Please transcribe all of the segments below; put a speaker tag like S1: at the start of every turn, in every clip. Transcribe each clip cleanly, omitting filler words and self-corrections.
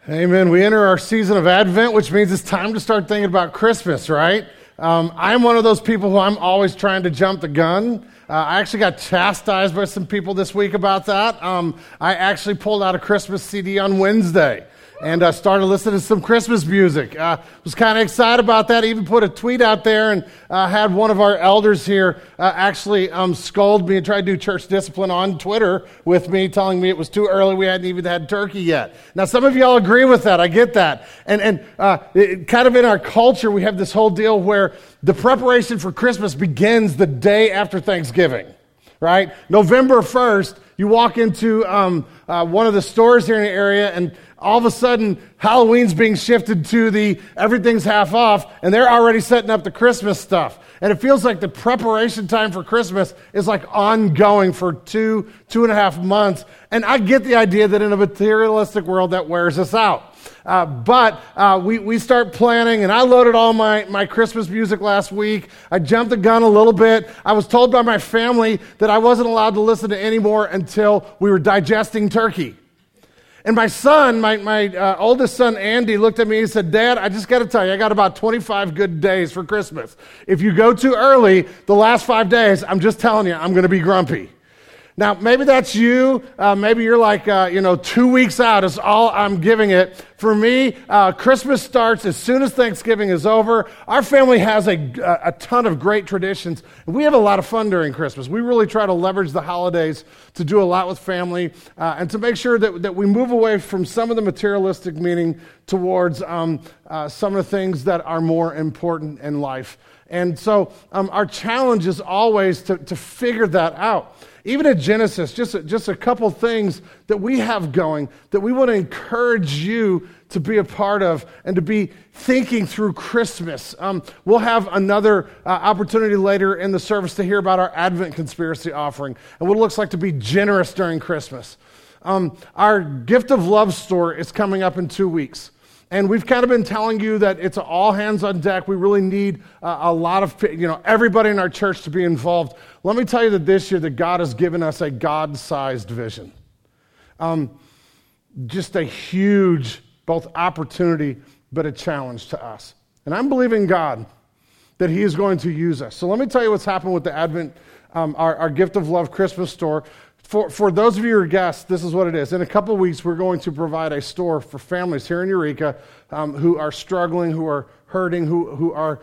S1: Amen. We enter our season of Advent, which means it's time to start thinking about Christmas, right? I'm one of those people who I'm always trying to jump the gun. I actually got chastised by some people this week about that. I actually pulled out a Christmas CD on Wednesday and started listening to some Christmas music. Was kind of excited about that. Even put a tweet out there and had one of our elders here actually scold me and try to do church discipline on Twitter with me, telling me it was too early. We hadn't even had turkey yet. Now, some of y'all agree with that. I get that. And kind of in our culture, we have this whole deal where the preparation for Christmas begins the day after Thanksgiving, right? November 1st, you walk into one of the stores here in the area, and all of a sudden, Halloween's being shifted to the everything's half off, and they're already setting up the Christmas stuff. And it feels like the preparation time for Christmas is like ongoing for two and a half months. And I get the idea that in a materialistic world that wears us out. But we start planning, and I loaded all my Christmas music last week. I jumped the gun a little bit. I was told by my family that I wasn't allowed to listen to any more until we were digesting turkey. And my son, my oldest son, Andy, looked at me and said, "Dad, I just got to tell you, I got about 25 good days for Christmas. If you go too early, the last 5 days, I'm just telling you, I'm going to be grumpy." Now, maybe that's you. Maybe you're like, 2 weeks out is all I'm giving it. For me, Christmas starts as soon as Thanksgiving is over. Our family has a ton of great traditions. We have a lot of fun during Christmas. We really try to leverage the holidays to do a lot with family and to make sure that we move away from some of the materialistic meaning towards some of the things that are more important in life. And so our challenge is always to figure that out. Even at Genesis, just a couple things that we have going that we want to encourage you to be a part of and to be thinking through Christmas. We'll have another opportunity later in the service to hear about our Advent Conspiracy offering and what it looks like to be generous during Christmas. Our Gift of Love store is coming up in 2 weeks. And we've kind of been telling you that it's all hands on deck. We really need a lot of, everybody in our church to be involved. Let me tell you that this year that God has given us a God-sized vision. Just a huge, both opportunity, but a challenge to us. And I'm believing God that He is going to use us. So let me tell you what's happened with the Advent, our Gift of Love Christmas store. For those of you who are guests, this is what it is. In a couple of weeks, we're going to provide a store for families here in Eureka who are struggling, who are hurting, who are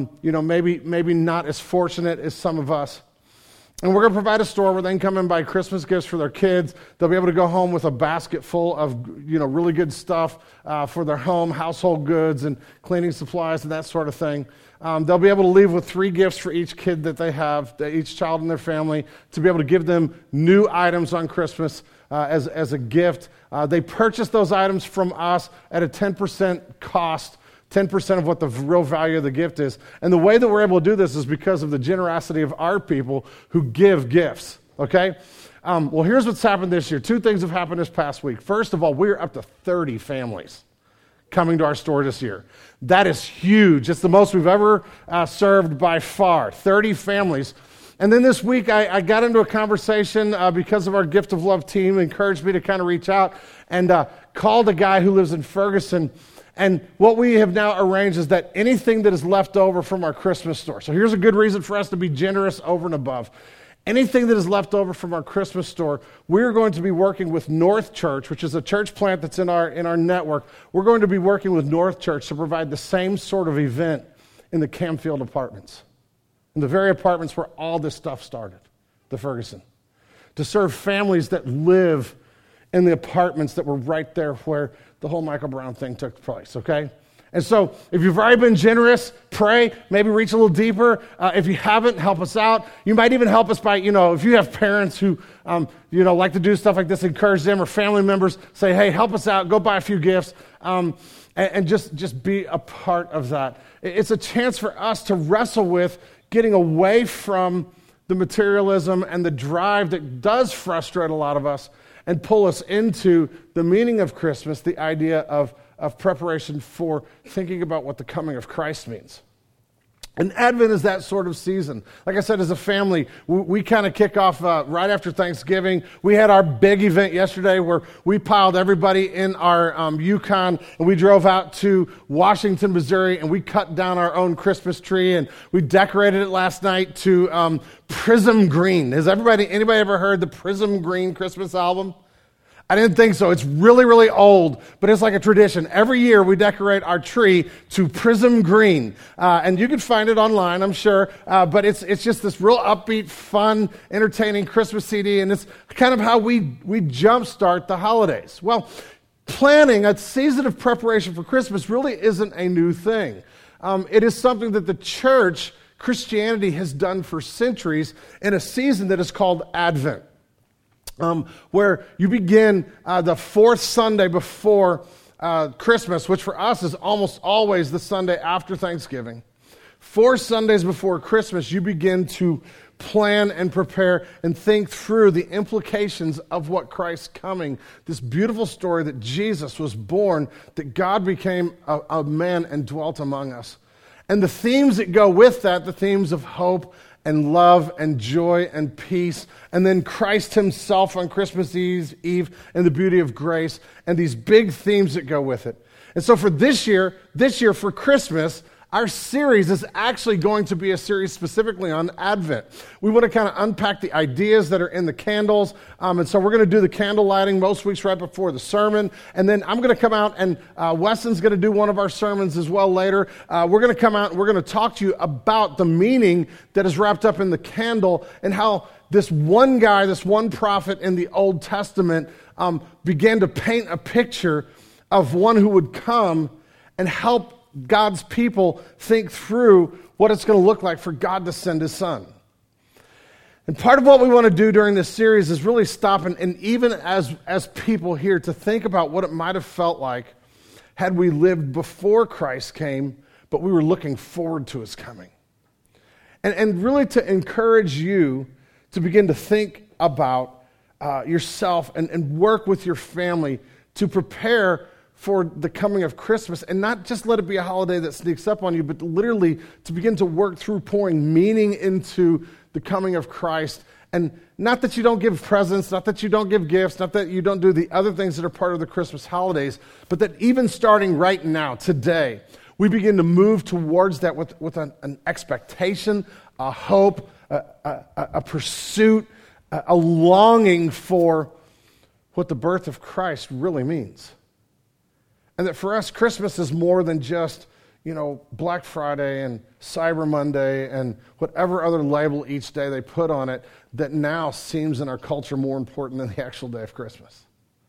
S1: maybe not as fortunate as some of us. And we're going to provide a store where they can come and buy Christmas gifts for their kids. They'll be able to go home with a basket full of really good stuff for their home, household goods and cleaning supplies and that sort of thing. They'll be able to leave with 3 gifts for each kid that they have, each child in their family, to be able to give them new items on Christmas as a gift. They purchase those items from us at a 10% cost, 10% of what the real value of the gift is. And the way that we're able to do this is because of the generosity of our people who give gifts, okay? Well, here's what's happened this year. 2 things have happened this past week. First of all, we're up to 30 families coming to our store this year. That is huge. It's the most we've ever served by far, 30 families. And then this week, I got into a conversation because of our Gift of Love team encouraged me to kind of reach out and called a guy who lives in Ferguson. And what we have now arranged is that anything that is left over from our Christmas store, so here's a good reason for us to be generous over and above. Anything that is left over from our Christmas store, we're going to be working with North Church, which is a church plant that's in our network. We're going to be working with North Church to provide the same sort of event in the Camfield apartments, in the very apartments where all this stuff started, the Ferguson, to serve families that live in the apartments that were right there where the whole Michael Brown thing took place, okay? And so if you've already been generous, pray, maybe reach a little deeper. If you haven't, help us out. You might even help us by, if you have parents who, like to do stuff like this, encourage them, or family members, say, hey, help us out, go buy a few gifts, and just be a part of that. It's a chance for us to wrestle with getting away from the materialism and the drive that does frustrate a lot of us and pull us into the meaning of Christmas, the idea of preparation for thinking about what the coming of Christ means. And Advent is that sort of season. Like I said, as a family, we kind of kick off right after Thanksgiving. We had our big event yesterday where we piled everybody in our Yukon, and we drove out to Washington, Missouri, and we cut down our own Christmas tree, and we decorated it last night to Prism Green. Has anybody ever heard the Prism Green Christmas album? I didn't think so. It's really, really old, but it's like a tradition. Every year we decorate our tree to Prism Green, and you can find it online, I'm sure, but it's just this real upbeat, fun, entertaining Christmas CD, and it's kind of how we jumpstart the holidays. Well, planning a season of preparation for Christmas really isn't a new thing. It is something that the church, Christianity, has done for centuries in a season that is called Advent. Where you begin the fourth Sunday before Christmas, which for us is almost always the Sunday after Thanksgiving. 4 Sundays before Christmas, you begin to plan and prepare and think through the implications of what Christ's coming, this beautiful story that Jesus was born, that God became a man and dwelt among us. And the themes that go with that, the themes of hope and love and joy and peace, and then Christ himself on Christmas Eve and the beauty of grace, and these big themes that go with it. And so for this year for Christmas, our series is actually going to be a series specifically on Advent. We want to kind of unpack the ideas that are in the candles, and so we're going to do the candle lighting most weeks right before the sermon, and then I'm going to come out, and Weston's going to do one of our sermons as well later. We're going to come out and we're going to talk to you about the meaning that is wrapped up in the candle and how this one guy, this one prophet in the Old Testament began to paint a picture of one who would come and help God's people think through what it's going to look like for God to send his son. And part of what we want to do during this series is really stop and even as people here to think about what it might have felt like had we lived before Christ came, but we were looking forward to his coming. And really to encourage you to begin to think about yourself and work with your family to prepare for the coming of Christmas, and not just let it be a holiday that sneaks up on you, but literally to begin to work through pouring meaning into the coming of Christ. And not that you don't give presents, not that you don't give gifts, not that you don't do the other things that are part of the Christmas holidays, but that even starting right now, today, we begin to move towards that with an expectation, a hope, a pursuit, a longing for what the birth of Christ really means. And that for us, Christmas is more than just, Black Friday and Cyber Monday and whatever other label each day they put on it that now seems in our culture more important than the actual day of Christmas.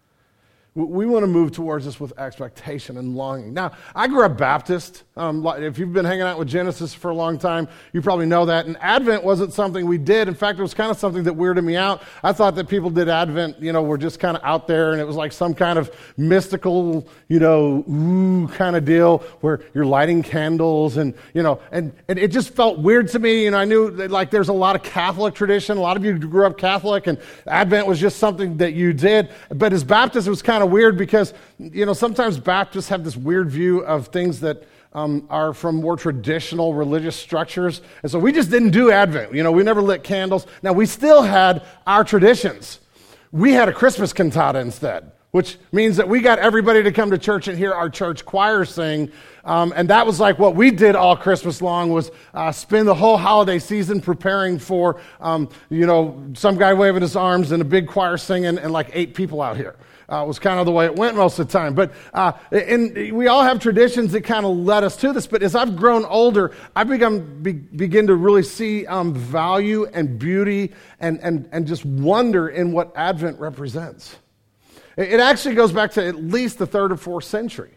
S1: We want to move towards this with expectation and longing. Now, I grew up Baptist. If you've been hanging out with Genesis for a long time, you probably know that. And Advent wasn't something we did. In fact, it was kind of something that weirded me out. I thought that people did Advent, were just kind of out there, and it was like some kind of mystical, kind of deal where you're lighting candles, and it just felt weird to me. I knew that, there's a lot of Catholic tradition. A lot of you grew up Catholic, and Advent was just something that you did. But as Baptists, it was kind of weird because, sometimes Baptists have this weird view of things that are from more traditional religious structures. And so we just didn't do Advent. We never lit candles. Now, we still had our traditions. We had a Christmas cantata instead, which means that we got everybody to come to church and hear our church choir sing. And that was like what we did all Christmas long was spend the whole holiday season preparing for, some guy waving his arms and a big choir singing and 8 people out here. Was kind of the way it went most of the time. But and we all have traditions that kind of led us to this. But as I've grown older, I begin to really see value and beauty and just wonder in what Advent represents. It actually goes back to at least the 3rd or 4th century.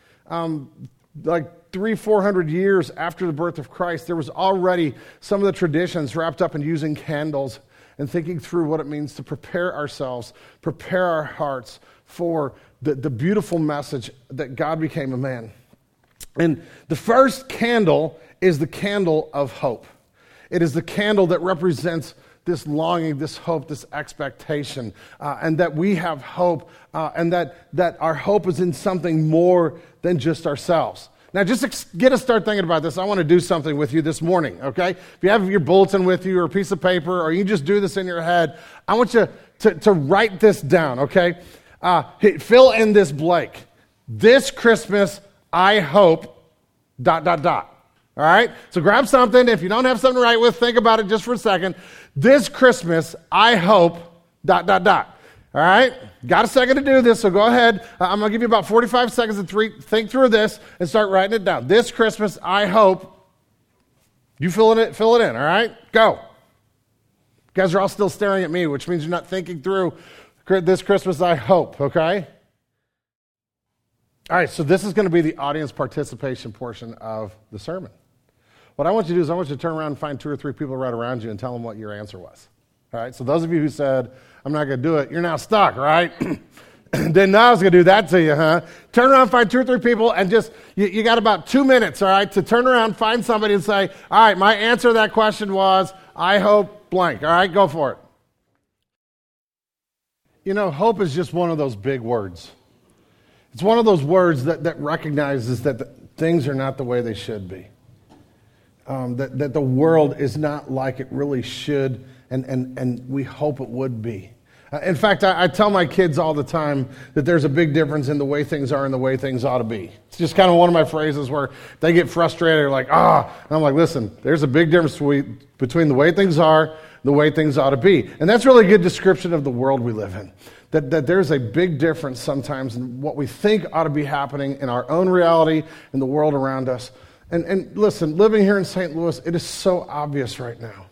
S1: 300-400 years after the birth of Christ, there was already some of the traditions wrapped up in using candles and thinking through what it means to prepare ourselves, prepare our hearts for the beautiful message that God became a man. And the first candle is the candle of hope. It is the candle that represents this longing, this hope, this expectation, and that we have hope, and that our hope is in something more than just ourselves. Now, just get us start thinking about this. I want to do something with you this morning, okay? If you have your bulletin with you or a piece of paper, or you just do this in your head, I want you to write this down, okay? Fill in this blank. This Christmas, I hope, ... All right? So grab something. If you don't have something to write with, think about it just for a second. This Christmas, I hope, ... All right? Got a second to do this, so go ahead. I'm going to give you about 45 seconds to think through this and start writing it down. This Christmas, I hope. You fill it in, all right? Go. You guys are all still staring at me, which means you're not thinking through this Christmas, I hope, okay? All right, so this is going to be the audience participation portion of the sermon. What I want you to do is I want you to turn around and find 2 or 3 people right around you and tell them what your answer was. All right, so those of you who said, I'm not going to do it, you're now stuck, right? Didn't know I was going to do that to you, huh? Turn around, find 2 or 3 people, and just, you got about 2 minutes, all right, to turn around, find somebody and say, all right, my answer to that question was, I hope blank. All right, go for it. You know, hope is just one of those big words. It's one of those words that recognizes that things are not the way they should be. That the world is not like it really should, and we hope it would be. In fact, I tell my kids all the time that there's a big difference in the way things are and the way things ought to be. It's just kind of one of my phrases where they get frustrated. They're like, and I'm like, listen, there's a big difference between the way things are and the way things ought to be. And that's really a good description of the world we live in. That there's a big difference sometimes in what we think ought to be happening in our own reality and the world around us. And listen, living here in St. Louis, it is so obvious right now.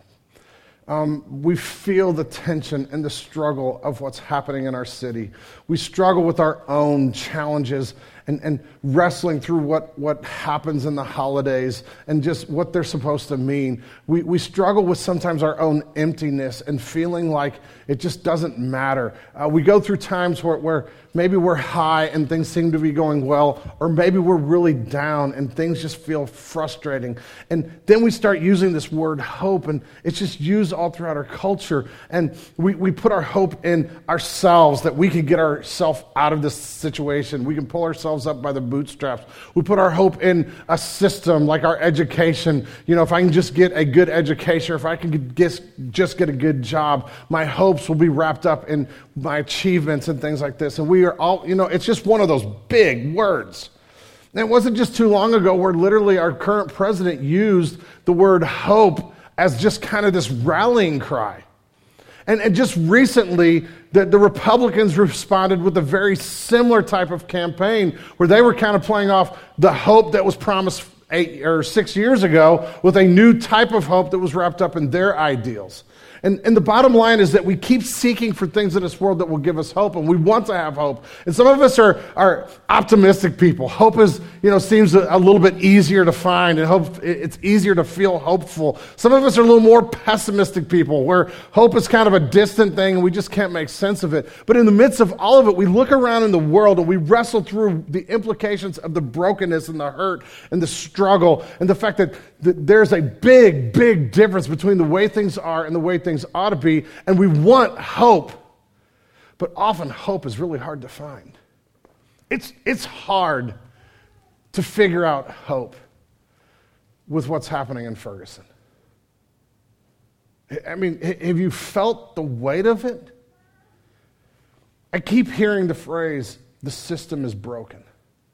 S1: We feel the tension and the struggle of what's happening in our city. We struggle with our own challenges and wrestling through what happens in the holidays and just what they're supposed to mean. We struggle with sometimes our own emptiness and feeling like it just doesn't matter. We go through times where maybe we're high and things seem to be going well, or maybe we're really down and things just feel frustrating. And then we start using this word hope, and it's just used all throughout our culture. And we put our hope in ourselves, that we can get ourselves out of this situation. We can pull ourselves up by the bootstraps. We put our hope in a system like our education. You know, if I can just get a good education, or if I can just get a good job, my hopes will be wrapped up in my achievements and things like this. And we are all, it's just one of those big words. And it wasn't just too long ago where literally our current president used the word hope as just kind of this rallying cry. And just recently, the Republicans responded with a very similar type of campaign where they were kind of playing off the hope that was promised 8 or 6 years ago with a new type of hope that was wrapped up in their ideals. And the bottom line is that we keep seeking for things in this world that will give us hope, and we want to have hope. And some of us are optimistic people. Hope is, seems a little bit easier to find, and hope it's easier to feel hopeful. Some of us are a little more pessimistic people, where hope is kind of a distant thing, and we just can't make sense of it. But in the midst of all of it, we look around in the world, and we wrestle through the implications of the brokenness and the hurt and the struggle, and the fact that there's a big, big difference between the way things are and the way things ought to be, and we want hope, but often hope is really hard to find. It's hard to figure out hope with what's happening in Ferguson. I mean, have you felt the weight of it? I keep hearing the phrase, the system is broken.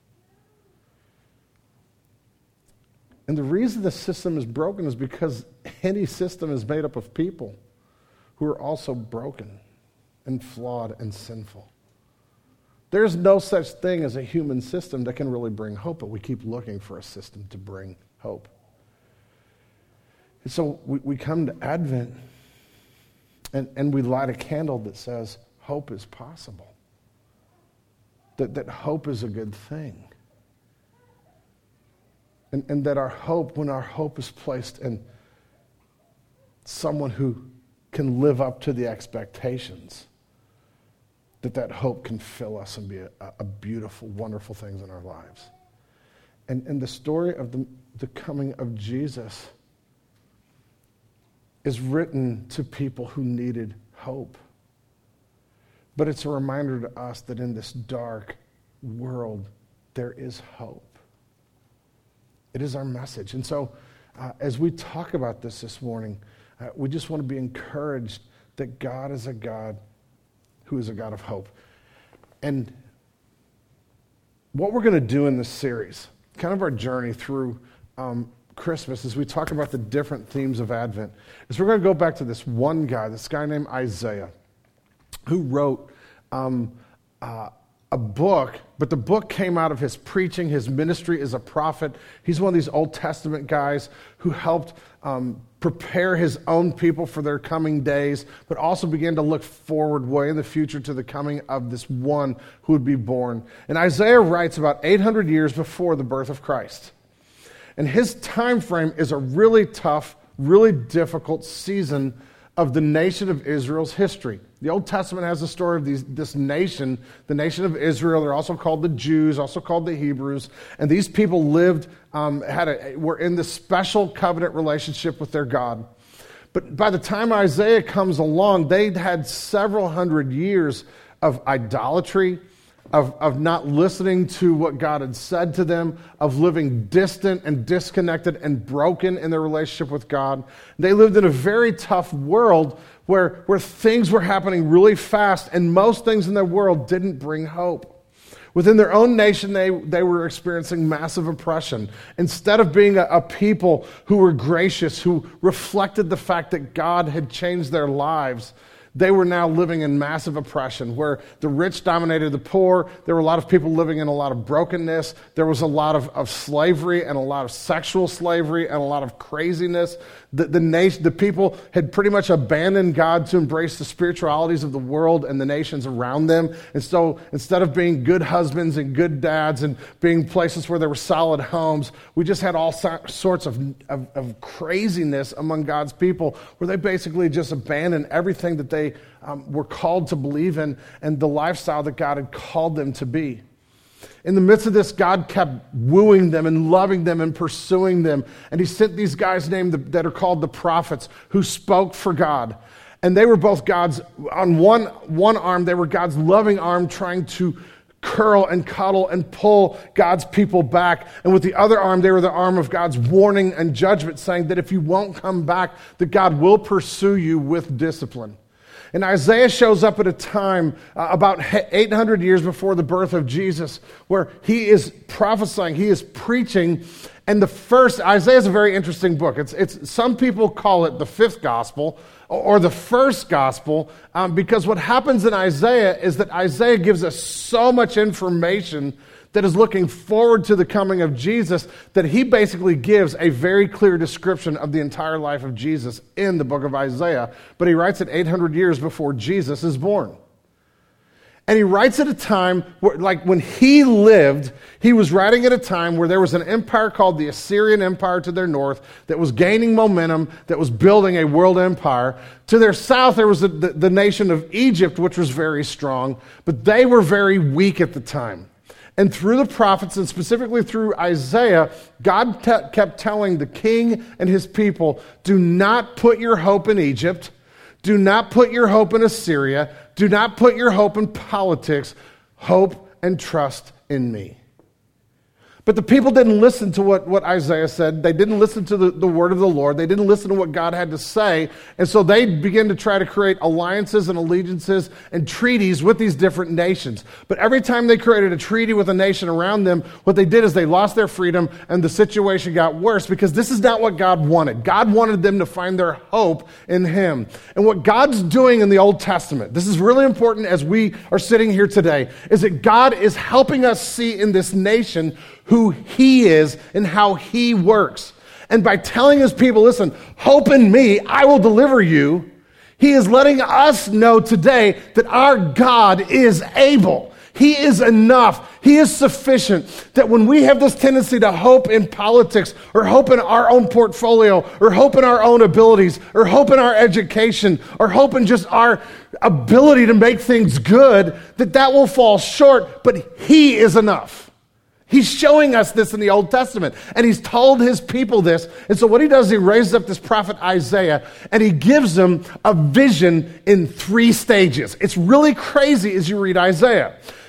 S1: And the reason the system is broken is because any system is made up of people who are also broken and flawed and sinful. There's no such thing as a human system that can really bring hope, but we keep looking for a system to bring hope. And so we come to Advent and we light a candle that says hope is possible, that hope is a good thing. And that our hope, when our hope is placed in someone who can live up to the expectations, that hope can fill us and be a beautiful, wonderful thing in our lives. And the story of the coming of Jesus is written to people who needed hope. But it's a reminder to us that in this dark world, there is hope. It is our message. And so as we talk about this morning, we just want to be encouraged that God is a God who is a God of hope. And what we're going to do in this series, kind of our journey through Christmas, as we talk about the different themes of Advent, is we're going to go back to this one guy, this guy named Isaiah, who wrote a book, but the book came out of his preaching, his ministry as a prophet. He's one of these Old Testament guys who helped prepare his own people for their coming days, but also began to look forward way in the future to the coming of this one who would be born. And Isaiah writes about 800 years before the birth of Christ. And his time frame is a really tough, really difficult season of the nation of Israel's history. The Old Testament has the story of this nation, the nation of Israel. They're also called the Jews, also called the Hebrews. And these people lived, were in this special covenant relationship with their God. But by the time Isaiah comes along, they'd had several hundred years of idolatry, of not listening to what God had said to them, of living distant and disconnected and broken in their relationship with God. They lived in a very tough world where things were happening really fast, and most things in their world didn't bring hope. Within their own nation, they were experiencing massive oppression. Instead of being a people who were gracious, who reflected the fact that God had changed their lives, they were now living in massive oppression where the rich dominated the poor. There were a lot of people living in a lot of brokenness. There was a lot of slavery and a lot of sexual slavery and a lot of craziness. The people had pretty much abandoned God to embrace the spiritualities of the world and the nations around them. And so instead of being good husbands and good dads and being places where there were solid homes, we just had all sorts of craziness among God's people where they basically just abandoned everything that they were called to believe in and the lifestyle that God had called them to be. In the midst of this, God kept wooing them and loving them and pursuing them. And he sent these guys that are called the prophets who spoke for God. And they were both God's, on one arm, they were God's loving arm trying to curl and cuddle and pull God's people back. And with the other arm, they were the arm of God's warning and judgment, saying that if you won't come back, that God will pursue you with discipline. And Isaiah shows up at a time about 800 years before the birth of Jesus where he is prophesying, he is preaching. And Isaiah is a very interesting book. It's some people call it the fifth gospel or the first gospel because what happens in Isaiah is that Isaiah gives us so much information that is looking forward to the coming of Jesus, that he basically gives a very clear description of the entire life of Jesus in the book of Isaiah. But he writes it 800 years before Jesus is born. And he writes at a time where, like when he lived, he was writing at a time where there was an empire called the Assyrian Empire to their north that was gaining momentum, that was building a world empire. To their south, there was the nation of Egypt, which was very strong, but they were very weak at the time. And through the prophets, and specifically through Isaiah, God kept telling the king and his people, do not put your hope in Egypt. Do not put your hope in Assyria. Do not put your hope in politics. Hope and trust in me. But the people didn't listen to what Isaiah said. They didn't listen to the word of the Lord. They didn't listen to what God had to say. And so they began to try to create alliances and allegiances and treaties with these different nations. But every time they created a treaty with a nation around them, what they did is they lost their freedom and the situation got worse because this is not what God wanted. God wanted them to find their hope in him. And what God's doing in the Old Testament, this is really important as we are sitting here today, is that God is helping us see in this nation who he is and how he works. And by telling his people, listen, hope in me, I will deliver you, he is letting us know today that our God is able. He is enough. He is sufficient. That when we have this tendency to hope in politics or hope in our own portfolio or hope in our own abilities or hope in our education or hope in just our ability to make things good, that will fall short, but he is enough. He's showing us this in the Old Testament, and he's told his people this. And so what he does is he raises up this prophet Isaiah, and he gives them a vision in 3 stages. It's really crazy as you read Isaiah.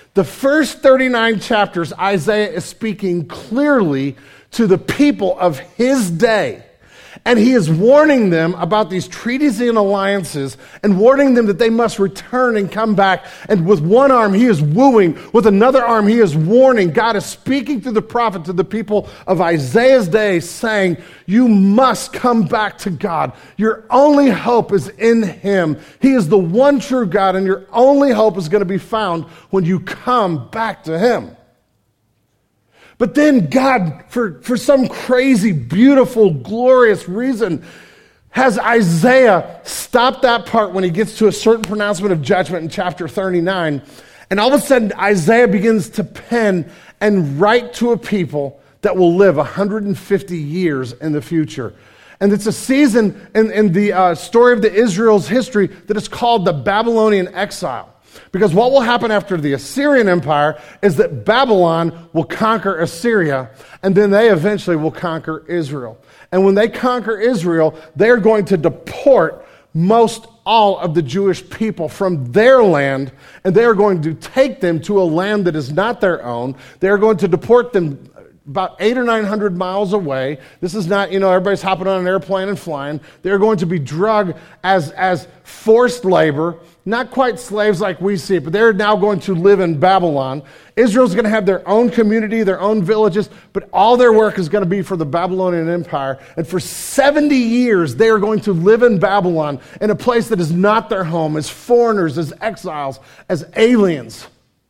S1: The first 39 chapters, Isaiah is speaking clearly to the people of his day. And he is warning them about these treaties and alliances and warning them that they must return and come back. And with one arm, he is wooing. With another arm, he is warning. God is speaking through the prophet to the people of Isaiah's day, saying, you must come back to God. Your only hope is in him. He is the one true God, and your only hope is going to be found when you come back to him. But then God, for some crazy, beautiful, glorious reason, has Isaiah stop that part when he gets to a certain pronouncement of judgment in chapter 39. And all of a sudden, Isaiah begins to pen and write to a people that will live 150 years in the future. And it's a season in the story of the Israel's history that is called the Babylonian exile. Because what will happen after the Assyrian Empire is that Babylon will conquer Assyria, and then they eventually will conquer Israel. And when they conquer Israel, they're going to deport most all of the Jewish people from their land, and they are going to take them to a land that is not their own. They are going to deport them about 800 or 900 miles away. This is not, everybody's hopping on an airplane and flying. They're going to be drugged as forced labor, not quite slaves like we see it, but they're now going to live in Babylon. Israel's going to have their own community, their own villages, but all their work is going to be for the Babylonian Empire. And for 70 years, they are going to live in Babylon, in a place that is not their home, as foreigners, as exiles, as aliens.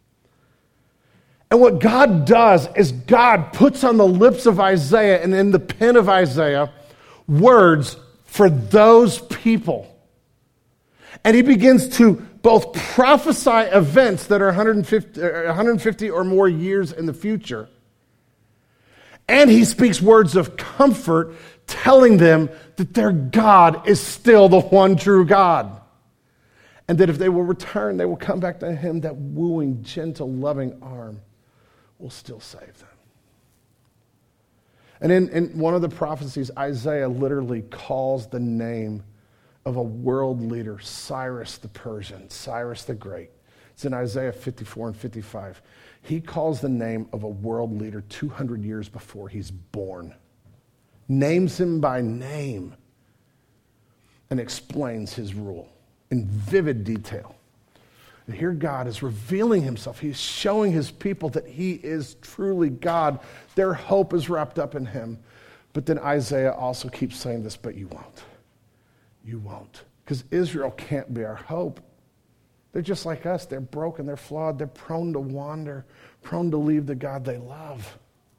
S1: And what God does is God puts on the lips of Isaiah and in the pen of Isaiah words for those people. And he begins to both prophesy events that are 150 or more years in the future. And he speaks words of comfort, telling them that their God is still the one true God. And that if they will return, they will come back to him. That wooing, gentle, loving arm will still save them. And in one of the prophecies, Isaiah literally calls the name of a world leader, Cyrus the Persian, Cyrus the Great. It's in Isaiah 54 and 55. He calls the name of a world leader 200 years before he's born, names him by name, and explains his rule in vivid detail. And here God is revealing himself. He's showing his people that he is truly God. Their hope is wrapped up in him. But then Isaiah also keeps saying this, but you won't. You won't. Because Israel can't be our hope. They're just like us. They're broken. They're flawed. They're prone to wander, prone to leave the God they love.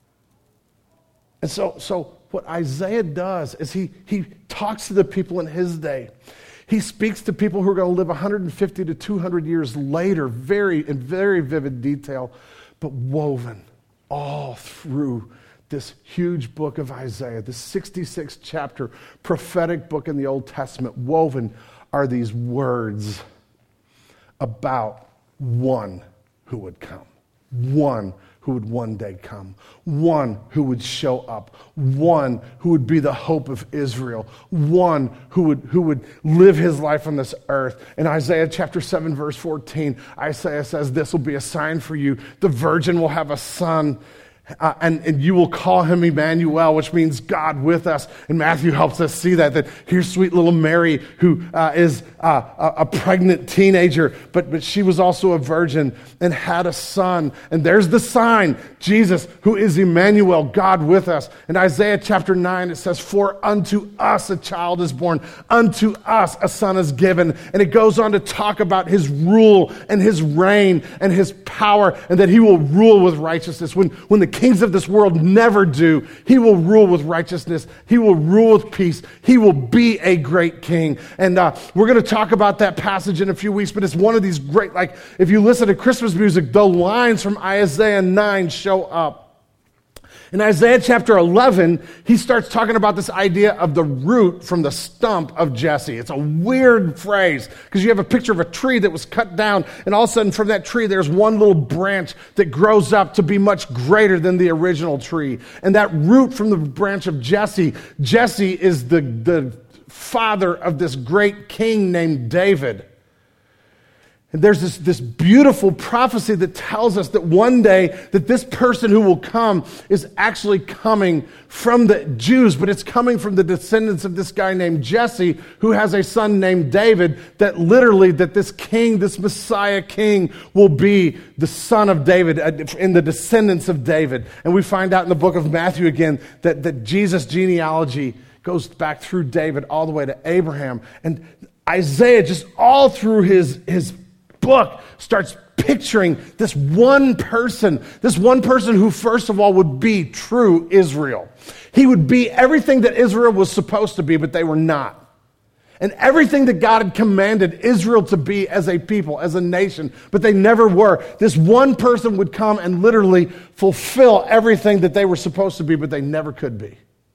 S1: And so what Isaiah does is he talks to the people in his day. He speaks to people who are going to live 150 to 200 years later, in very vivid detail, but woven all through this huge book of Isaiah, this 66 chapter prophetic book in the Old Testament. Woven are these words about one who would come, one who would one day come, one who would show up, one who would be the hope of Israel, one who would live his life on this earth. In Isaiah chapter 7, verse 14, Isaiah says, this will be a sign for you. The virgin will have a son, and you will call him Emmanuel, which means God with us. And Matthew helps us see that here's sweet little Mary, who is a pregnant teenager, but she was also a virgin and had a son. And there's the sign, Jesus, who is Emmanuel, God with us. In Isaiah chapter 9, it says, for unto us a child is born, unto us a son is given. And it goes on to talk about his rule and his reign and his power, and that he will rule with righteousness. When the kings of this world never do, he will rule with righteousness. He will rule with peace. He will be a great king. And we're going to talk about that passage in a few weeks, but it's one of these great, like if you listen to Christmas music, the lines from Isaiah 9 show up. In Isaiah chapter 11, he starts talking about this idea of the root from the stump of Jesse. It's a weird phrase because you have a picture of a tree that was cut down, and all of a sudden from that tree there's one little branch that grows up to be much greater than the original tree. And that root from the branch of Jesse is the father of this great king named David. And there's this beautiful prophecy that tells us that one day that this person who will come is actually coming from the Jews, but it's coming from the descendants of this guy named Jesse, who has a son named David, that literally that this king, this Messiah king, will be the son of David, in the descendants of David. And we find out in the book of Matthew again that Jesus' genealogy goes back through David all the way to Abraham. And Isaiah, just all through his book, starts picturing this one person who first of all would be true Israel. He would be everything that Israel was supposed to be, but they were not. And everything that God had commanded Israel to be as a people, as a nation, but they never were. This one person would come and literally fulfill everything that they were supposed to be, but they never could be.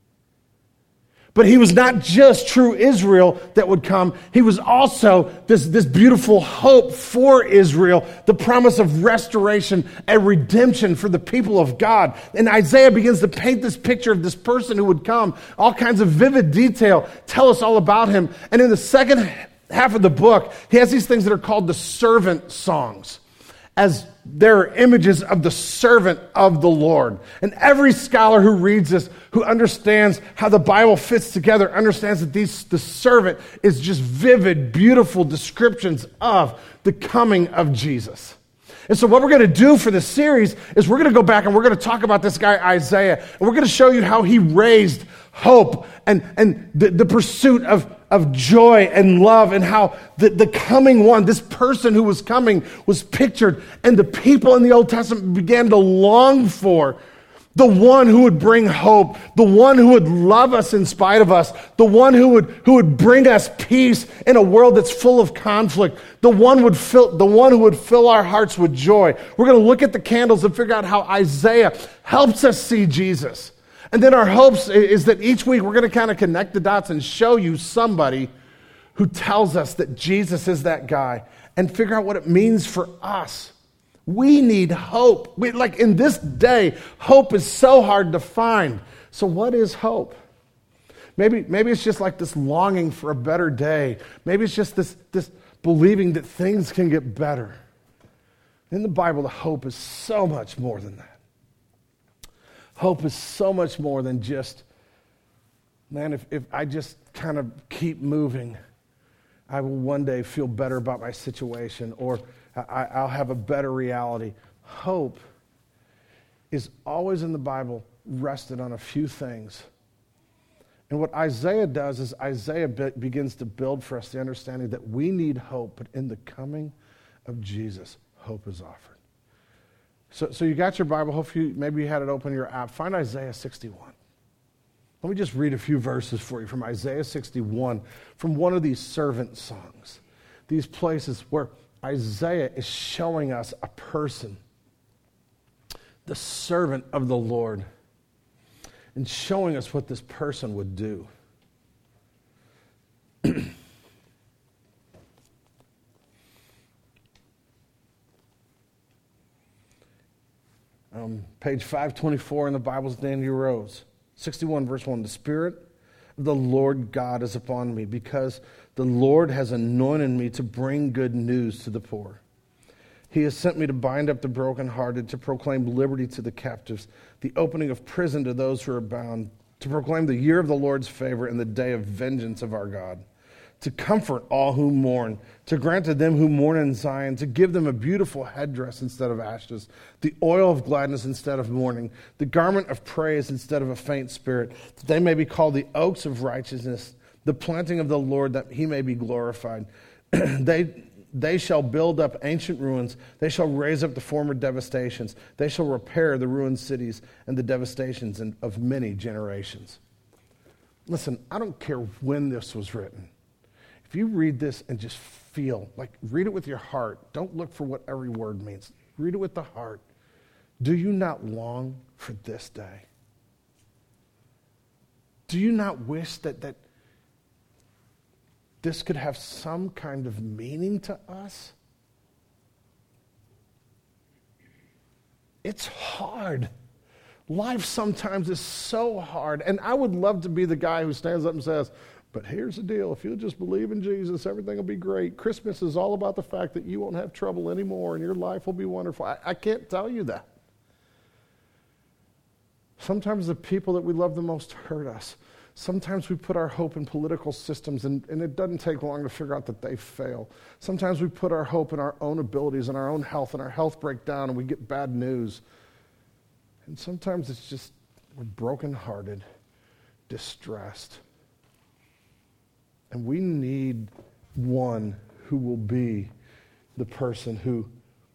S1: But he was not just true Israel that would come. He was also this beautiful hope for Israel, the promise of restoration and redemption for the people of God. And Isaiah begins to paint this picture of this person who would come. All kinds of vivid detail tell us all about him. And in the second half of the book, he has these things that are called the servant songs, as they're images of the servant of the Lord. And every scholar who reads this, who understands how the Bible fits together, understands that the servant is just vivid, beautiful descriptions of the coming of Jesus. And so what we're going to do for this series is we're going to go back and we're going to talk about this guy Isaiah, and we're going to show you how he raised hope and the pursuit of joy and love, and how the coming one, this person who was coming, was pictured, and the people in the Old Testament began to long for the one who would bring hope, the one who would love us in spite of us, the one who would bring us peace in a world that's full of conflict, the one who would fill our hearts with joy. We're going to look at the candles and figure out how Isaiah helps us see Jesus. And then our hopes is that each week we're going to kind of connect the dots and show you somebody who tells us that Jesus is that guy, and figure out what it means for us. We need hope. Like in this day, hope is so hard to find. So what is hope? Maybe it's just like this longing for a better day. Maybe it's just this believing that things can get better. In the Bible, the hope is so much more than that. Hope is so much more than just, man, if I just kind of keep moving, I will one day feel better about my situation, or I'll have a better reality. Hope is always in the Bible rested on a few things. And what Isaiah does is Isaiah begins to build for us the understanding that we need hope, but in the coming of Jesus, hope is offered. So you got your Bible. Hopefully, maybe you had it open in your app. Find Isaiah 61. Let me just read a few verses for you from Isaiah 61, from one of these servant songs. These places where Isaiah is showing us a person, the servant of the Lord, and showing us what this person would do. Page 524 in the Bible's Dandy Rose. 61 verse 1. The Spirit of the Lord God is upon me, because the Lord has anointed me to bring good news to the poor. He has sent me to bind up the brokenhearted, to proclaim liberty to the captives, the opening of prison to those who are bound, to proclaim the year of the Lord's favor and the day of vengeance of our God, to comfort all who mourn, to grant to them who mourn in Zion, to give them a beautiful headdress instead of ashes, the oil of gladness instead of mourning, the garment of praise instead of a faint spirit, that they may be called the oaks of righteousness, the planting of the Lord, that he may be glorified. They shall build up ancient ruins. They shall raise up the former devastations. They shall repair the ruined cities and the devastations of many generations. Listen, I don't care when this was written. If you read this and just feel, like, read it with your heart. Don't look for what every word means. Read it with the heart. Do you not long for this day? Do you not wish that this could have some kind of meaning to us? It's hard. Life sometimes is so hard. And I would love to be the guy who stands up and says, But here's the deal. If you'll just believe in Jesus, everything will be great. Christmas is all about the fact that you won't have trouble anymore and your life will be wonderful. I can't tell you that. Sometimes the people that we love the most hurt us. Sometimes we put our hope in political systems, and it doesn't take long to figure out that they fail. Sometimes we put our hope in our own abilities and our own health, and our health break down, and we get bad news. And sometimes it's just we're brokenhearted, distressed. And we need one who will be the person who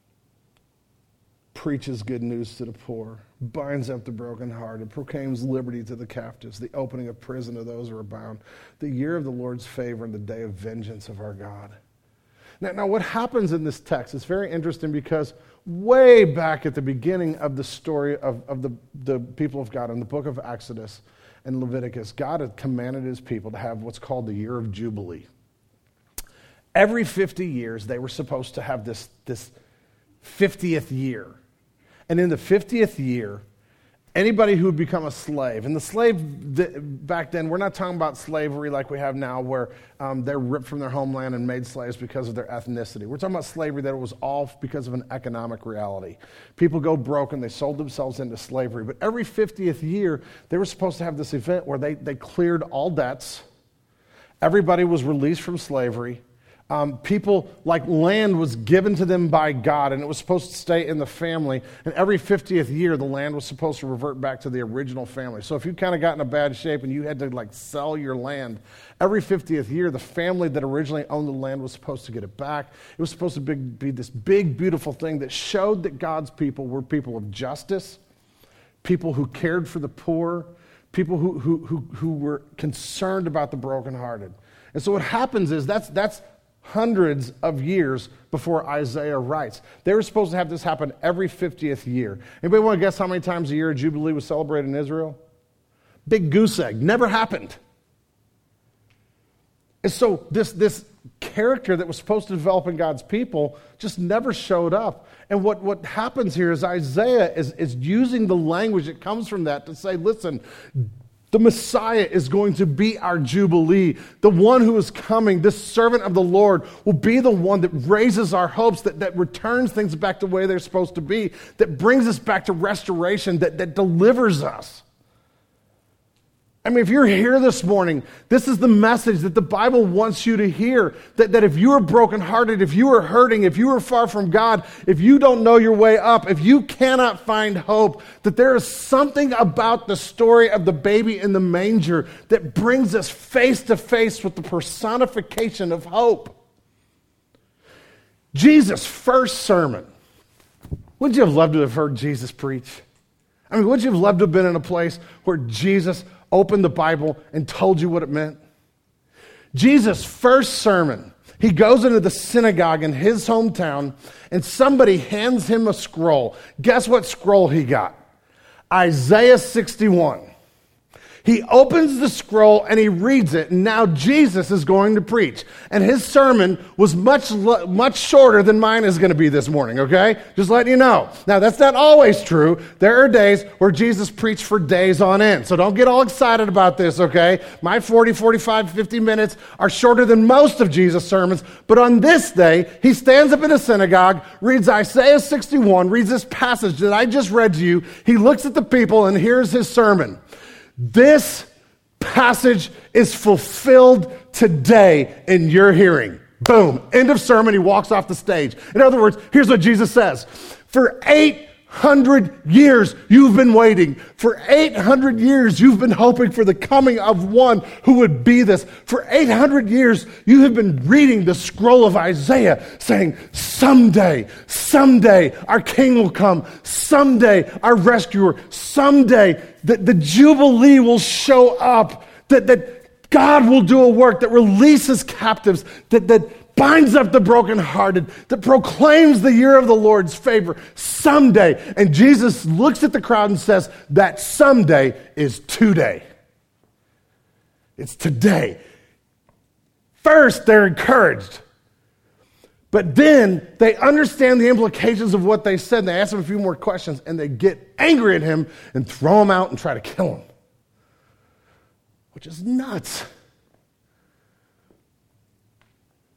S1: preaches good news to the poor, binds up the brokenhearted, proclaims liberty to the captives, the opening of prison to those who are bound, the year of the Lord's favor and the day of vengeance of our God. Now what happens in this text is very interesting because way back at the beginning of the story of the people of God in the book of Exodus and Leviticus, God had commanded his people to have what's called the year of Jubilee. Every 50 years, they were supposed to have this 50th year. And in the 50th year, anybody who would become a slave, and the slave back then, we're not talking about slavery like we have now where they're ripped from their homeland and made slaves because of their ethnicity. We're talking about slavery that it was all because of an economic reality. People go broke and they sold themselves into slavery. But every 50th year, they were supposed to have this event where they cleared all debts. Everybody was released from slavery. People, like land was given to them by God, and it was supposed to stay in the family. And every 50th year, the land was supposed to revert back to the original family. So if you kind of got in a bad shape and you had to sell your land, every 50th year, the family that originally owned the land was supposed to get it back. It was supposed to be this big, beautiful thing that showed that God's people were people of justice, people who cared for the poor, people who were concerned about the brokenhearted. And so what happens is that's hundreds of years before Isaiah writes. They were supposed to have this happen every 50th year. Anybody want to guess how many times a year a Jubilee was celebrated in Israel? Big goose egg. Never happened. And so this character that was supposed to develop in God's people just never showed up. And what happens here is Isaiah is using the language that comes from that to say, listen, the Messiah is going to be our Jubilee. The one who is coming, this servant of the Lord, will be the one that raises our hopes, that returns things back the way they're supposed to be, that brings us back to restoration, that delivers us. I mean, if you're here this morning, this is the message that the Bible wants you to hear, that if you are brokenhearted, if you are hurting, if you are far from God, if you don't know your way up, if you cannot find hope, that there is something about the story of the baby in the manger that brings us face to face with the personification of hope. Jesus' first sermon. Wouldn't you have loved to have heard Jesus preach? I mean, wouldn't you have loved to have been in a place where Jesus opened the Bible and told you what it meant? Jesus' first sermon, he goes into the synagogue in his hometown and somebody hands him a scroll. Guess what scroll he got? Isaiah 61. He opens the scroll and he reads it, and now Jesus is going to preach. And his sermon was much shorter than mine is going to be this morning, okay? Just letting you know. Now, that's not always true. There are days where Jesus preached for days on end. So don't get all excited about this, okay? My 40, 45, 50 minutes are shorter than most of Jesus' sermons. But on this day, he stands up in a synagogue, reads Isaiah 61, reads this passage that I just read to you. He looks at the people, and here's his sermon. This passage is fulfilled today in your hearing. Boom. End of sermon. He walks off the stage. In other words, here's what Jesus says. For 800 years, you've been waiting. For 800 years, you've been hoping for the coming of one who would be this. For 800 years, you have been reading the scroll of Isaiah saying, someday, our king will come. Someday, our rescuer. Someday, the Jubilee will show up. That God will do a work that releases captives, that binds up the brokenhearted, that proclaims the year of the Lord's favor someday. And Jesus looks at the crowd and says, that someday is today. It's today. First, they're encouraged. But then they understand the implications of what they said. And they ask him a few more questions, and they get angry at him and throw him out and try to kill him. Which is nuts.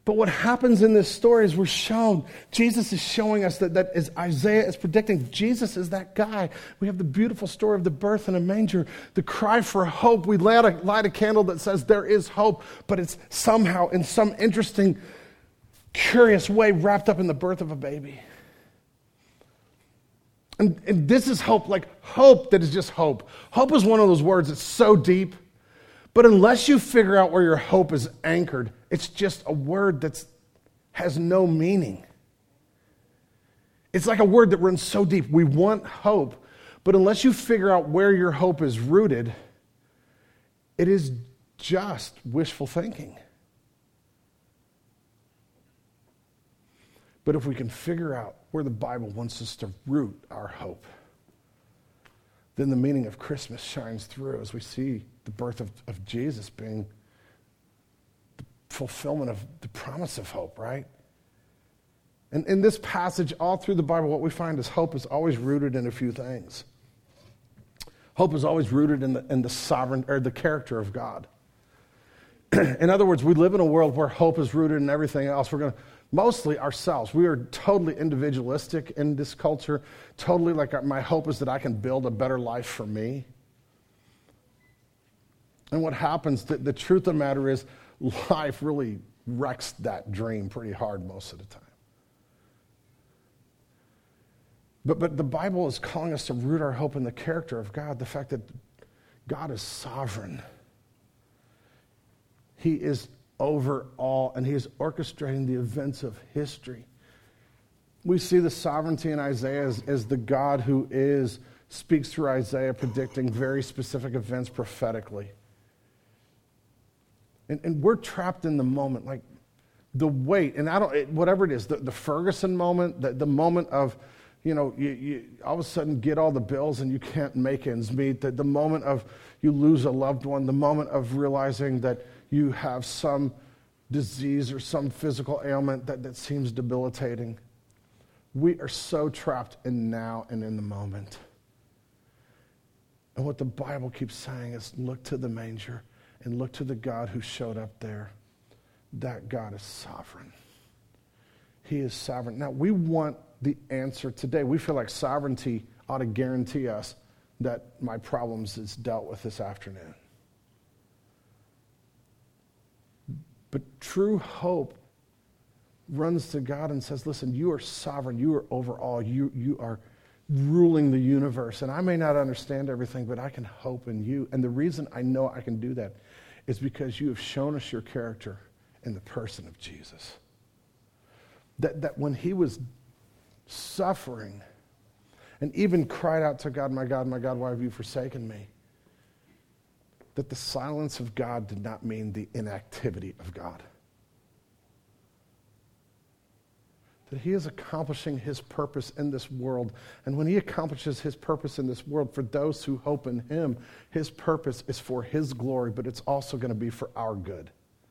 S1: But what happens in this story is we're shown, Jesus is showing us that as Isaiah is predicting, Jesus is that guy. We have the beautiful story of the birth in a manger, the cry for hope. We light a candle that says there is hope, but it's somehow in some interesting, curious way wrapped up in the birth of a baby. And this is hope, like hope that is just hope. Hope is one of those words that's so deep, but unless you figure out where your hope is anchored, it's just a word that has no meaning. It's like a word that runs so deep. We want hope, but unless you figure out where your hope is rooted, it is just wishful thinking. But if we can figure out where the Bible wants us to root our hope, then the meaning of Christmas shines through as we see the birth of Jesus being the fulfillment of the promise of hope, right? And in this passage, all through the Bible, what we find is hope is always rooted in a few things. Hope is always rooted in the sovereign, or the character of God. In other words, we live in a world where hope is rooted in everything else. We're going to mostly ourselves. We are totally individualistic in this culture. Totally like my hope is that I can build a better life for me. And what happens, the truth of the matter is, life really wrecks that dream pretty hard most of the time. But the Bible is calling us to root our hope in the character of God, the fact that God is sovereign. He is over all, and he is orchestrating the events of history. We see the sovereignty in Isaiah as the God who speaks through Isaiah, predicting very specific events prophetically. And we're trapped in the moment, like the weight, and whatever it is, the Ferguson moment, the moment of, you all of a sudden get all the bills and you can't make ends meet, the moment of you lose a loved one, the moment of realizing that you have some disease or some physical ailment that seems debilitating. We are so trapped in now and in the moment. And what the Bible keeps saying is look to the manger and look to the God who showed up there. That God is sovereign. He is sovereign. Now, we want the answer today. We feel like sovereignty ought to guarantee us that my problems is dealt with this afternoon. But true hope runs to God and says, listen, you are sovereign. You are over all. You are ruling the universe. And I may not understand everything, but I can hope in you. And the reason I know I can do that is because you have shown us your character in the person of Jesus. That when he was suffering and even cried out to God, my God, why have you forsaken me? That the silence of God did not mean the inactivity of God. That he is accomplishing his purpose in this world. And when he accomplishes his purpose in this world, for those who hope in him, his purpose is for his glory, but it's also going to be for our good.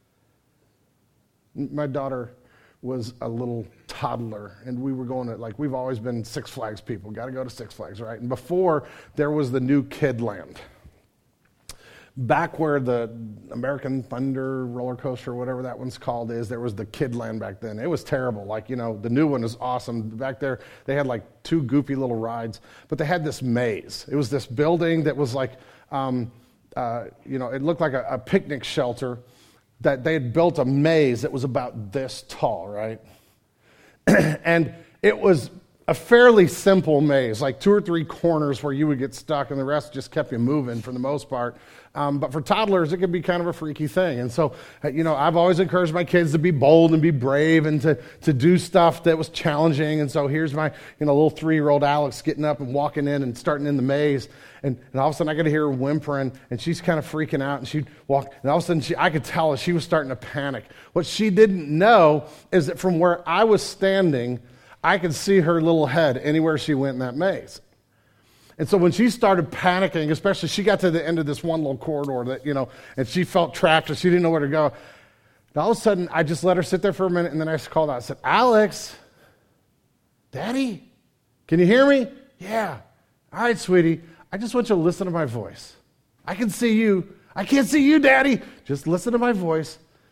S1: My daughter was a little toddler, and we were going to, we've always been Six Flags people. Got to go to Six Flags, right? And before, there was the new Kidland. Back where the American Thunder roller coaster, whatever that one's called there was the Kidland back then. It was terrible. The new one is awesome. Back there, they had two goofy little rides, but they had this maze. It was this building that was it looked like a picnic shelter that they had built a maze that was about this tall, right? And it was a fairly simple maze, 2 or 3 corners where you would get stuck and the rest just kept you moving for the most part. But for toddlers, it could be kind of a freaky thing. And so, I've always encouraged my kids to be bold and be brave and to do stuff that was challenging. And so here's my, little 3-year-old Alex getting up and walking in and starting in the maze. And all of a sudden I could hear her whimpering and she's kind of freaking out and she'd walk. And all of a sudden I could tell she was starting to panic. What she didn't know is that from where I was standing, I could see her little head anywhere she went in that maze. And so when she started panicking, especially she got to the end of this one little corridor that, and she felt trapped and she didn't know where to go. And all of a sudden, I just let her sit there for a minute and then I just called out. I said, Alex, Daddy, can you hear me? Yeah. All right, sweetie. I just want you to listen to my voice. I can see you. I can't see you, Daddy. Just listen to my voice.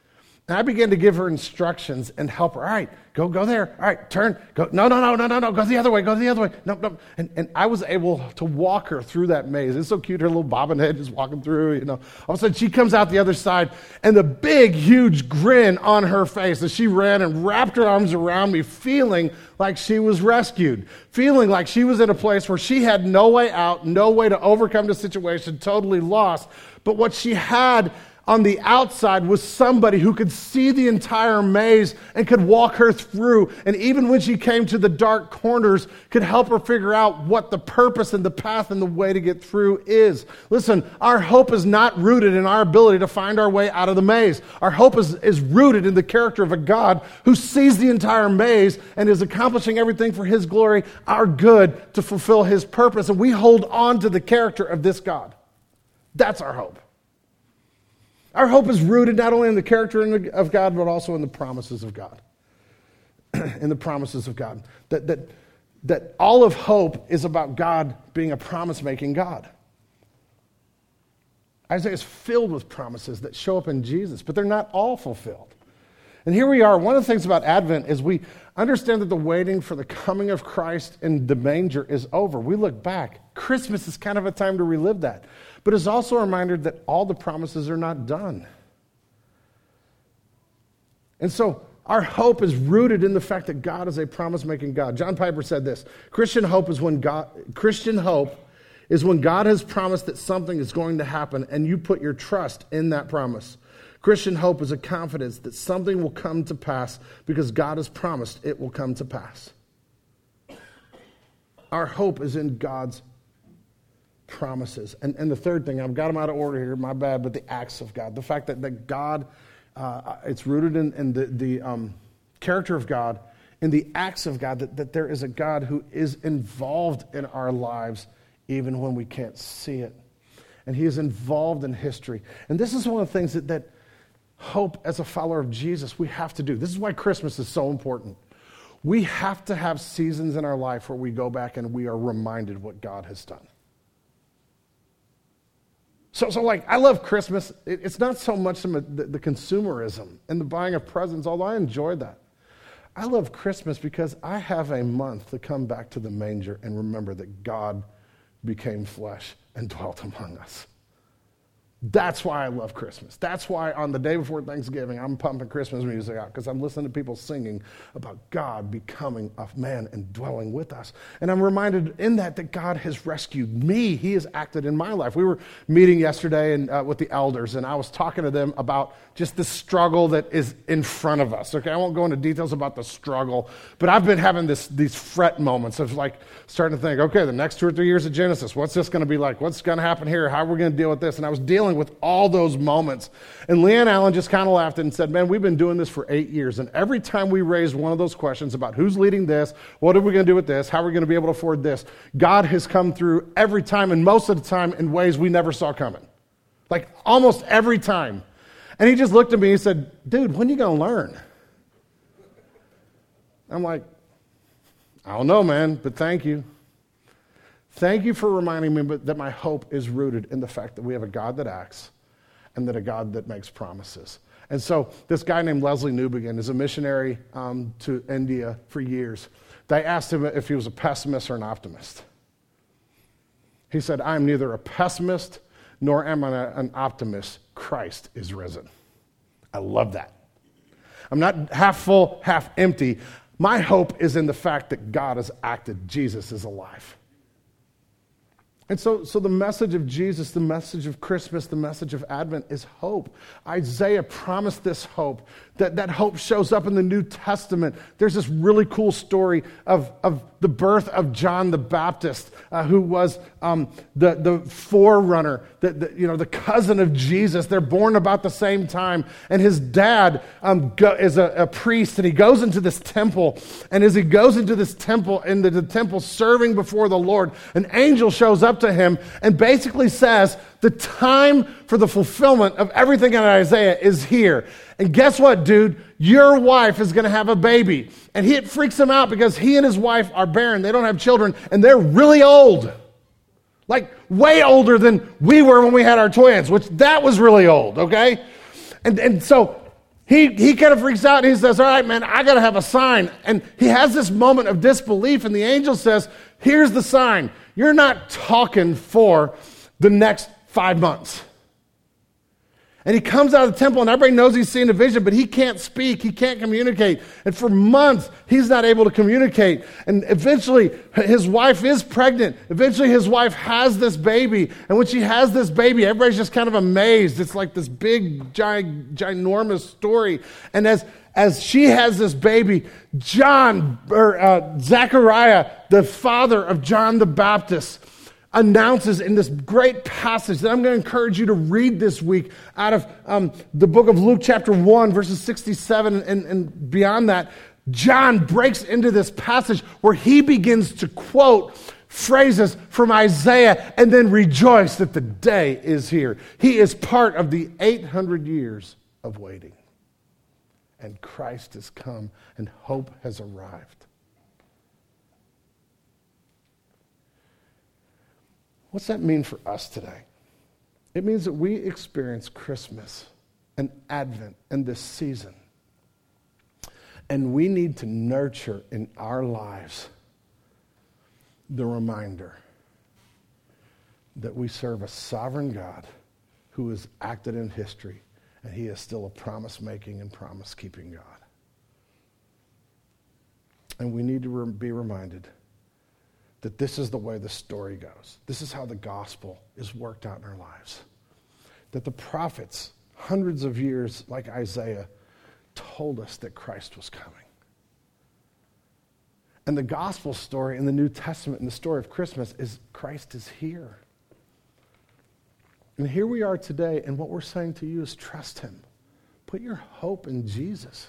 S1: And I began to give her instructions and help her. All right, go there. All right, turn. Go. No. Go the other way. No. And I was able to walk her through that maze. It's so cute, her little bobbin head just walking through, All of a sudden, she comes out the other side, and the big, huge grin on her face as she ran and wrapped her arms around me, feeling like she was rescued, feeling like she was in a place where she had no way out, no way to overcome the situation, totally lost. But what she had on the outside was somebody who could see the entire maze and could walk her through. And even when she came to the dark corners, could help her figure out what the purpose and the path and the way to get through is. Listen, our hope is not rooted in our ability to find our way out of the maze. Our hope is rooted in the character of a God who sees the entire maze and is accomplishing everything for his glory, our good, to fulfill his purpose. And we hold on to the character of this God. That's our hope. Our hope is rooted not only in the character of God, but also in the promises of God. In the promises of God. That all of hope is about God being a promise-making God. Isaiah is filled with promises that show up in Jesus, but they're not all fulfilled. And here we are. One of the things about Advent is we understand that the waiting for the coming of Christ in the manger is over. We look back. Christmas is kind of a time to relive that. But it's also a reminder that all the promises are not done. And so our hope is rooted in the fact that God is a promise-making God. John Piper said this: Christian hope is when God has promised that something is going to happen and you put your trust in that promise. Christian hope is a confidence that something will come to pass because God has promised it will come to pass. Our hope is in God's promises. And the third thing, I've got them out of order here, my bad, but the acts of God. The fact that God, it's rooted in the character of God, in the acts of God, that there is a God who is involved in our lives even when we can't see it. And he is involved in history. And this is one of the things that hope as a follower of Jesus we have to do. This is why Christmas is so important. We have to have seasons in our life where we go back and we are reminded what God has done. So I love Christmas. It's not so much the consumerism and the buying of presents, although I enjoy that. I love Christmas because I have a month to come back to the manger and remember that God became flesh and dwelt among us. That's why I love Christmas. That's why on the day before Thanksgiving, I'm pumping Christmas music out, because I'm listening to people singing about God becoming a man and dwelling with us. And I'm reminded in that God has rescued me. He has acted in my life. We were meeting yesterday with the elders, and I was talking to them about just the struggle that is in front of us. Okay, I won't go into details about the struggle, but I've been having these fret moments of like starting to think, okay, the next 2 or 3 years of Genesis, what's this going to be like? What's going to happen here? How are we going to deal with this? And I was dealing with all those moments. And Leanne Allen just kind of laughed and said, man, we've been doing this for 8 years. And every time we raised one of those questions about who's leading this, what are we going to do with this, how are we going to be able to afford this, God has come through every time, and most of the time in ways we never saw coming. Like almost every time. And he just looked at me and said, dude, when are you going to learn? I'm like, I don't know, man, but thank you. Thank you for reminding me that my hope is rooted in the fact that we have a God that acts and that a God that makes promises. And so this guy named Leslie Newbegin is a missionary to India for years. They asked him if he was a pessimist or an optimist. He said, I am neither a pessimist nor am I an optimist. Christ is risen. I love that. I'm not half full, half empty. My hope is in the fact that God has acted. Jesus is alive. And so the message of Jesus, the message of Christmas, the message of Advent is hope. Isaiah promised this hope. That hope shows up in the New Testament. There's this really cool story of the birth of John the Baptist, who was the forerunner, the cousin of Jesus. They're born about the same time. And his dad is a priest, and he goes into this temple. And as he goes into this temple, into the temple serving before the Lord, an angel shows up to him and basically says, the time for the fulfillment of everything in Isaiah is here. And guess what, dude? Your wife is going to have a baby. And it freaks him out because he and his wife are barren. They don't have children, and they're really old. Like way older than we were when we had our twins, which that was really old, okay? And so he kind of freaks out and he says, all right, man, I got to have a sign. And he has this moment of disbelief, and the angel says, here's the sign. You're not talking for the next 5 months. And he comes out of the temple, and everybody knows he's seeing a vision, but he can't speak. He can't communicate. And for months, he's not able to communicate. And eventually, his wife is pregnant. Eventually, his wife has this baby. And when she has this baby, everybody's just kind of amazed. It's like this big, ginormous story. And as she has this baby, Zechariah, the father of John the Baptist, announces in this great passage that I'm going to encourage you to read this week out of the book of Luke chapter 1, verses 67 and beyond that. John breaks into this passage where he begins to quote phrases from Isaiah and then rejoice that the day is here. He is part of the 800 years of waiting. And Christ has come and hope has arrived. What's that mean for us today? It means that we experience Christmas and Advent and this season. And we need to nurture in our lives the reminder that we serve a sovereign God who has acted in history, and he is still a promise-making and promise-keeping God. And we need to be reminded that this is the way the story goes. This is how the gospel is worked out in our lives. That the prophets, hundreds of years like Isaiah, told us that Christ was coming. And the gospel story in the New Testament and the story of Christmas is Christ is here. And here we are today, and what we're saying to you is trust him. Put your hope in Jesus.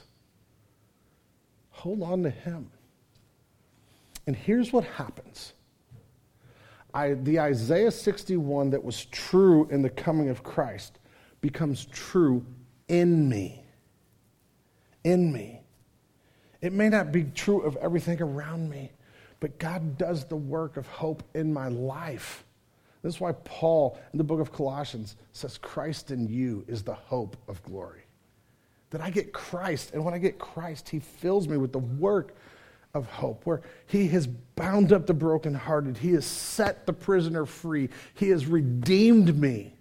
S1: Hold on to him. And here's what happens. The Isaiah 61 that was true in the coming of Christ becomes true in me. In me. It may not be true of everything around me, but God does the work of hope in my life. This is why Paul in the book of Colossians says Christ in you is the hope of glory. That I get Christ, and when I get Christ, he fills me with the work of hope, where he has bound up the brokenhearted. He has set the prisoner free. He has redeemed me.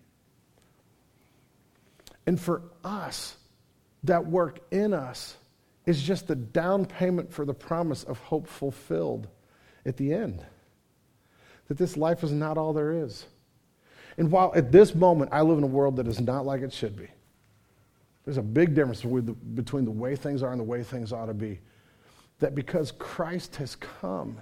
S1: And for us, that work in us is just the down payment for the promise of hope fulfilled at the end. That this life is not all there is. And while at this moment I live in a world that is not like it should be, there's a big difference between the way things are and the way things ought to be. That because Christ has come,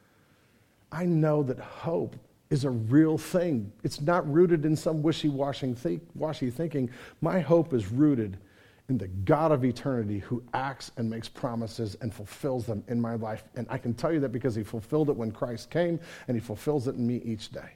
S1: I know that hope is a real thing. It's not rooted in some wishy-washy thinking. My hope is rooted in the God of eternity who acts and makes promises and fulfills them in my life. And I can tell you that because he fulfilled it when Christ came, and he fulfills it in me each day.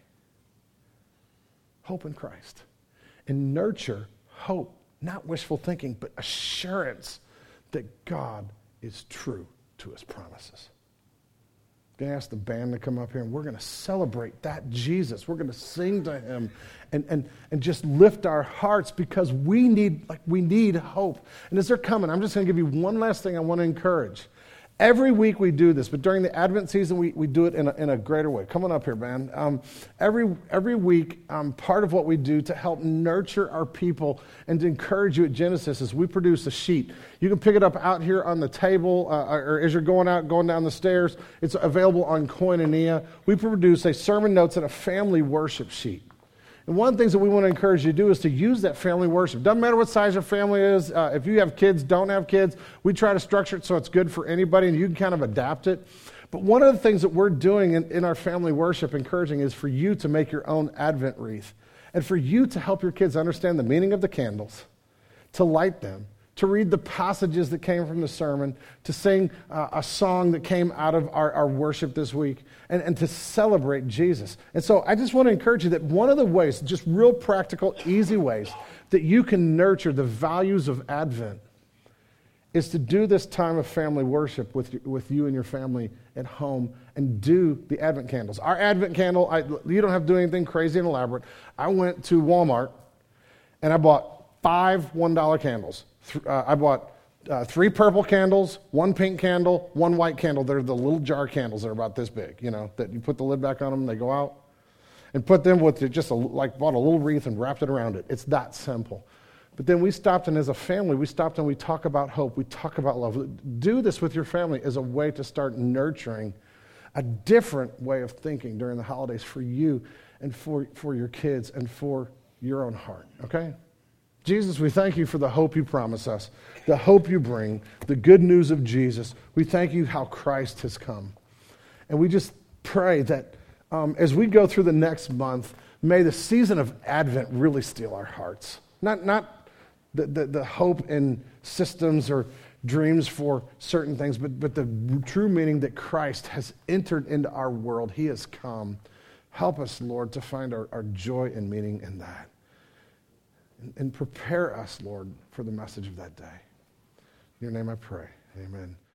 S1: Hope in Christ. And nurture hope, not wishful thinking, but assurance that God is true to his promises. I'm going to ask the band to come up here, and we're going to celebrate that Jesus. We're going to sing to him and just lift our hearts because we need hope. And as they're coming, I'm just going to give you one last thing I want to encourage. Every week we do this, but during the Advent season, we do it in a greater way. Come on up here, man. Every week, part of what we do to help nurture our people and to encourage you at Genesis is we produce a sheet. You can pick it up out here on the table, or as you're going down the stairs. It's available on Koinonia. We produce a sermon notes and a family worship sheet. And one of the things that we want to encourage you to do is to use that family worship. Doesn't matter what size your family is. If you have kids, don't have kids, we try to structure it so it's good for anybody, and you can kind of adapt it. But one of the things that we're doing in our family worship, encouraging, is for you to make your own Advent wreath. And for you to help your kids understand the meaning of the candles, to light them, to read the passages that came from the sermon, to sing a song that came out of our worship this week, and to celebrate Jesus. And so I just want to encourage you that one of the ways, just real practical, easy ways, that you can nurture the values of Advent is to do this time of family worship with you and your family at home and do the Advent candles. Our Advent candle, you don't have to do anything crazy and elaborate. I went to Walmart and I bought 5 $1 candles. I bought 3 purple candles, 1 pink candle, 1 white candle. They're the little jar candles. They're about this big, that you put the lid back on them and they go out. And put them with bought a little wreath and wrapped it around it. It's that simple. But then we stopped, and as a family, we talk about hope. We talk about love. Do this with your family as a way to start nurturing a different way of thinking during the holidays for you and for your kids and for your own heart, okay? Jesus, we thank you for the hope you promise us, the hope you bring, the good news of Jesus. We thank you how Christ has come. And we just pray that as we go through the next month, may the season of Advent really steal our hearts. Not the hope in systems or dreams for certain things, but the true meaning that Christ has entered into our world. He has come. Help us, Lord, to find our joy and meaning in that. And prepare us, Lord, for the message of that day. In your name I pray. Amen.